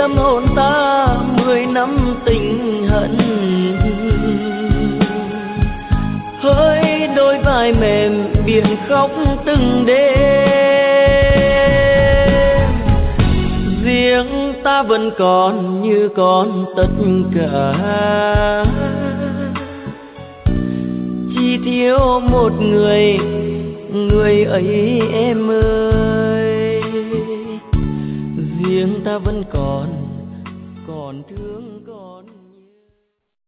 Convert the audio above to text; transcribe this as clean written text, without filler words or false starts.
tâm hồn ta 10 năm tình hận. Hỡi đôi vai mềm biển khóc từng đêm, riêng ta vẫn còn như còn tất cả, chỉ thiếu một người, người ấy em ơi. Riêng ta vẫn còn thương còn